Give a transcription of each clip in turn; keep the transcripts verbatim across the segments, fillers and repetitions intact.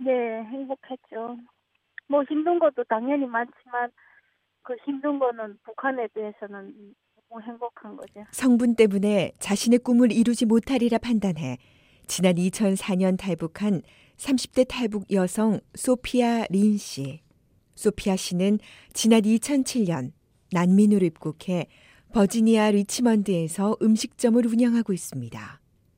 네, 행복했죠. 뭐 힘든 것도 당연히 많지만 그 힘든 거는 북한에 대해서는 너무 행복한 거죠. 성분 때문에 자신의 꿈을 이루지 못하리라 판단해 지난 이천사 년 탈북한 삼십 대 탈북 여성 소피아 린 씨. 소피아 씨는 지난 이천칠 년 난민으로 입국해 버지니아 리치먼드에서 음식점을 운영하고 있습니다.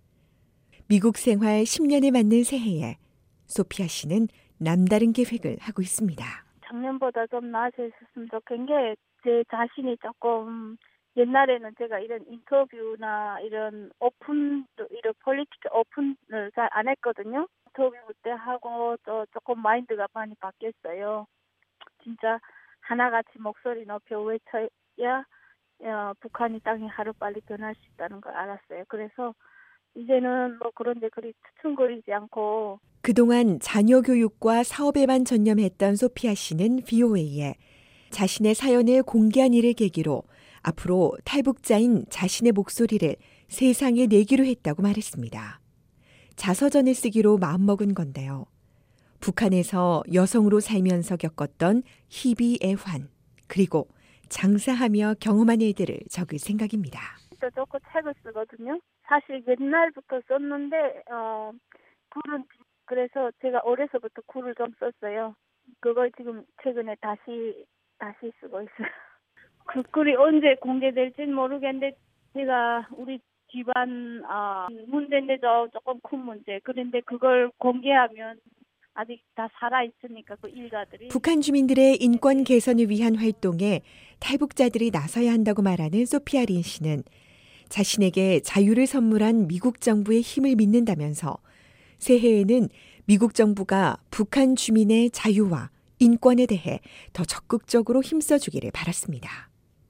미국 생활 십 년에 맞는 새해에 소피아 씨는 남다른 계획을 하고 있습니다. 작년보다 좀 나아져 있었으면 좋겠는 게 제 자신이 조금 옛날에는 제가 이런 인터뷰나 이런 오픈, 이런 폴리티컬 오픈을 잘 안 했거든요. 인터뷰 때 하고 또 조금 마인드가 많이 바뀌었어요. 진짜 하나같이 목소리 높여 외쳐야 어, 북한이 땅이 하루빨리 변할 수 있다는 걸 알았어요. 그래서 이제는 뭐 그런데 그리 추천거리지 않고 그동안 자녀 교육과 사업에만 전념했던 소피아 씨는 브이오에이에 자신의 사연을 공개한 일을 계기로 앞으로 탈북자인 자신의 목소리를 세상에 내기로 했다고 말했습니다. 자서전을 쓰기로 마음먹은 건데요. 북한에서 여성으로 살면서 겪었던 희비 애환, 그리고 장사하며 경험한 일들을 적을 생각입니다. 또 조금 책을 쓰거든요. 사실 옛날부터 썼는데 어, 글은 그래서 제가 어려서부터 글을 좀 썼어요. 그걸 지금 최근에 다시 다시 쓰고 있어요. 그 글이 언제 공개될지는 모르겠는데 제가 우리 집안 어, 문제인데 저 조금 큰 문제. 그런데 그걸 공개하면 아직 다 살아있으니까 그 일가들이. 북한 주민들의 인권 개선을 위한 활동에 탈북자들이 나서야 한다고 말하는 소피아 린 씨는 자신에게 자유를 선물한 미국 정부의 힘을 믿는다면서 새해에는 미국 정부가 북한 주민의 자유와 인권에 대해 더 적극적으로 힘써주기를 바랐습니다.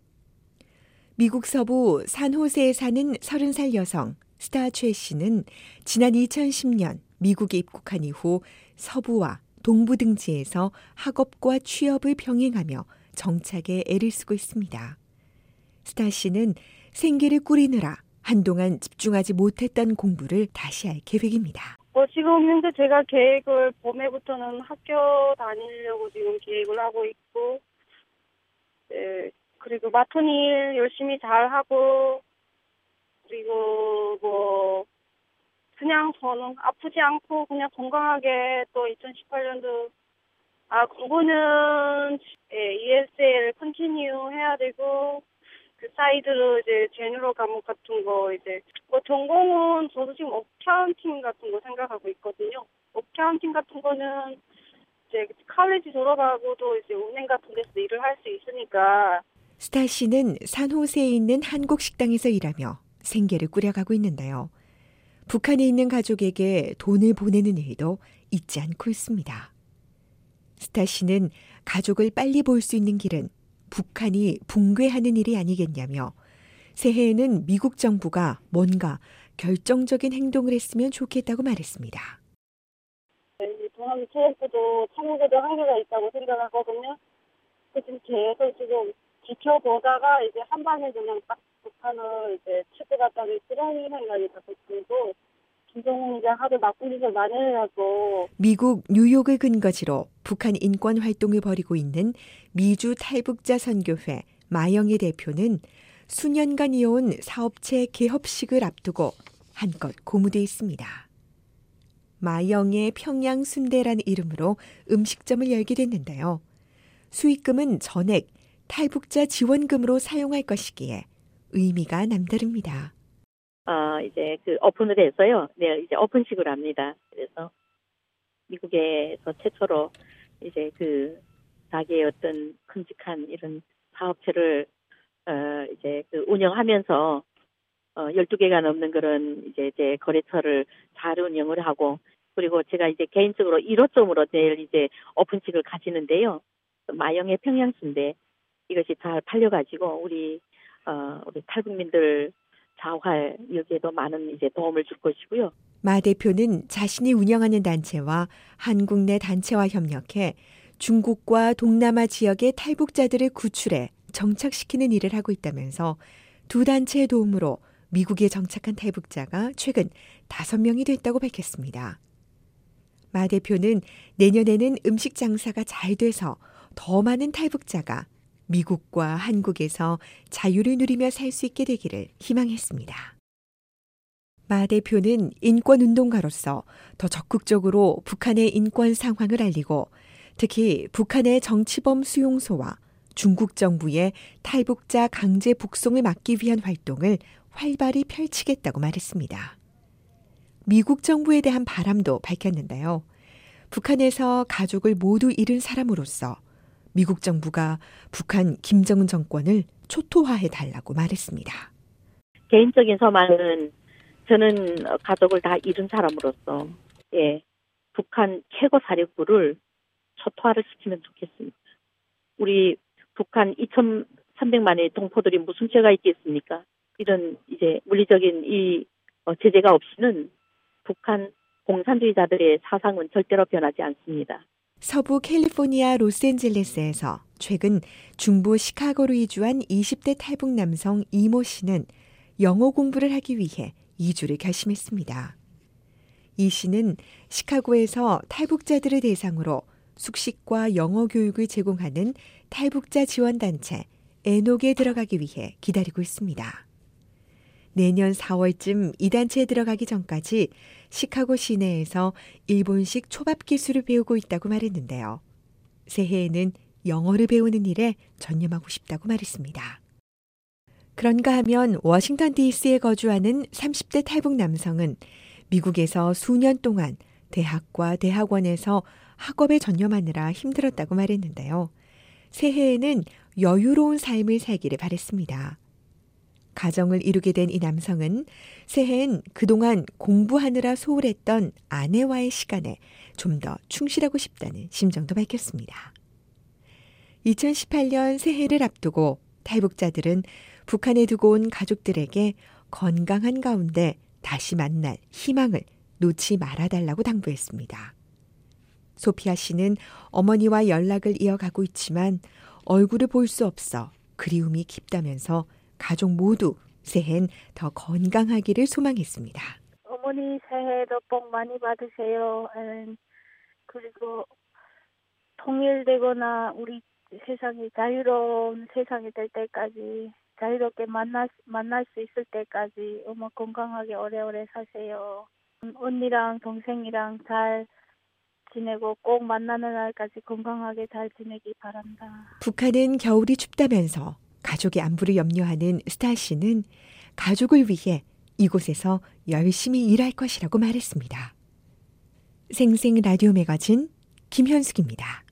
미국 서부 산호세에 사는 서른 살 여성 스타 최 씨는 지난 이천십 년 미국에 입국한 이후 서부와 동부 등지에서 학업과 취업을 병행하며 정착에 애를 쓰고 있습니다. 스타 씨는 생계를 꾸리느라 한동안 집중하지 못했던 공부를 다시 할 계획입니다. 뭐 지금 현재 제가 계획을 봄에부터는 학교 다니려고 지금 계획을 하고 있고, 네, 그리고 맡은 일 열심히 잘 하고, 그리고 뭐 그냥 저는 아프지 않고 그냥 건강하게 또 이천십팔 년도 아 그거는 예, 이에스엘 컨티뉴 해야 되고. 그 사이드로 이제 제너럴 과목 같은 거 이제 뭐 전공은 저도 지금 어카운팅 같은 거 생각하고 있거든요. 어카운팅 같은 거는 이제 칼리지 졸업하고도 이제 은행 같은 데서 일을 할 수 있으니까. 스타 씨는 산호세에 있는 한국 식당에서 일하며 생계를 꾸려가고 있는데요. 북한에 있는 가족에게 돈을 보내는 일도 잊지 않고 있습니다. 스타 씨는 가족을 빨리 볼 수 있는 길은 북한이 붕괴하는 일이 아니겠냐며 새해에는 미국 정부가 뭔가 결정적인 행동을 했으면 좋겠다고 말했습니다. 동아리 체육부도 참여도 한계가 있다고 생각하거든요. 지금 계속 지금 지켜보다가 이제 한 방에 그냥 딱 북한을 이제 치고 갔다는 그런 생각이 자꾸 들고 김정은 이제 하도 나쁜 짓을 많이 해가지고. 미국 뉴욕을 근거지로 북한 인권 활동을 벌이고 있는 미주 탈북자 선교회 마영애 대표는 수년간 이어온 사업체 개업식을 앞두고 한껏 고무돼 있습니다. 마영애 평양 순대라는 이름으로 음식점을 열게 됐는데요. 수익금은 전액 탈북자 지원금으로 사용할 것이기에 의미가 남다릅니다. 어, 이제 그 오픈을 해서요. 네, 이제 오픈식으로 합니다. 그래서 미국에서 최초로 이제 그 자기의 어떤 큼직한 이런 사업체를 어, 이제 그 운영하면서 어, 열두 개가 넘는 그런 이제 제 거래처를 잘 운영을 하고 그리고 제가 이제 개인적으로 일 호점으로 내일 이제 오픈식을 가지는데요. 마영의 평양순대 이것이 잘 팔려가지고 우리 어, 우리 탈북민들 자활 여기에도 많은 이제 도움을 줄 것이고요. 마 대표는 자신이 운영하는 단체와 한국 내 단체와 협력해 중국과 동남아 지역의 탈북자들을 구출해 정착시키는 일을 하고 있다면서 두 단체의 도움으로 미국에 정착한 탈북자가 최근 다섯 명이 됐다고 밝혔습니다. 마 대표는 내년에는 음식 장사가 잘 돼서 더 많은 탈북자가 미국과 한국에서 자유를 누리며 살 수 있게 되기를 희망했습니다. 마 대표는 인권운동가로서 더 적극적으로 북한의 인권 상황을 알리고 특히 북한의 정치범 수용소와 중국 정부의 탈북자 강제 북송을 막기 위한 활동을 활발히 펼치겠다고 말했습니다. 미국 정부에 대한 바람도 밝혔는데요. 북한에서 가족을 모두 잃은 사람으로서 미국 정부가 북한 김정은 정권을 초토화해달라고 말했습니다. 개인적인 소망은 저는 가족을 다 잃은 사람으로서 예, 북한 최고 사령부를 초토화를 시키면 좋겠습니다. 우리 북한 이천삼백만의 동포들이 무슨 죄가 있겠습니까? 이런 이제 물리적인 이 제재가 없이는 북한 공산주의자들의 사상은 절대로 변하지 않습니다. 서부 캘리포니아 로스앤젤레스에서 최근 중부 시카고로 이주한 이십 대 탈북 남성 이모 씨는 영어 공부를 하기 위해 이주를 결심했습니다. 이 씨는 시카고에서 탈북자들을 대상으로 숙식과 영어 교육을 제공하는 탈북자 지원단체 에녹에 들어가기 위해 기다리고 있습니다. 내년 사월쯤 이 단체에 들어가기 전까지 시카고 시내에서 일본식 초밥 기술을 배우고 있다고 말했는데요. 새해에는 영어를 배우는 일에 전념하고 싶다고 말했습니다. 그런가 하면 워싱턴 디씨에 거주하는 삼십 대 탈북 남성은 미국에서 수년 동안 대학과 대학원에서 학업에 전념하느라 힘들었다고 말했는데요. 새해에는 여유로운 삶을 살기를 바랬습니다. 가정을 이루게 된 이 남성은 새해엔 그동안 공부하느라 소홀했던 아내와의 시간에 좀 더 충실하고 싶다는 심정도 밝혔습니다. 이천십팔 년 새해를 앞두고 탈북자들은 북한에 두고 온 가족들에게 건강한 가운데 다시 만날 희망을 놓지 말아달라고 당부했습니다. 소피아 씨는 어머니와 연락을 이어가고 있지만 얼굴을 볼 수 없어 그리움이 깊다면서 가족 모두 새해엔 더 건강하기를 소망했습니다. 어머니 새해도 복 많이 받으세요. 그리고 통일되거나 우리 세상이 자유로운 세상이 될 때까지 자유롭게 만날, 만날 수 있을 때까지 어머 건강하게 오래오래 사세요. 언니랑 동생이랑 잘 지내고 꼭 만나는 날까지 건강하게 잘 지내기 바란다. 북한은 겨울이 춥다면서 가족의 안부를 염려하는 스타 씨는 가족을 위해 이곳에서 열심히 일할 것이라고 말했습니다. 생생 라디오 매거진 김현숙입니다.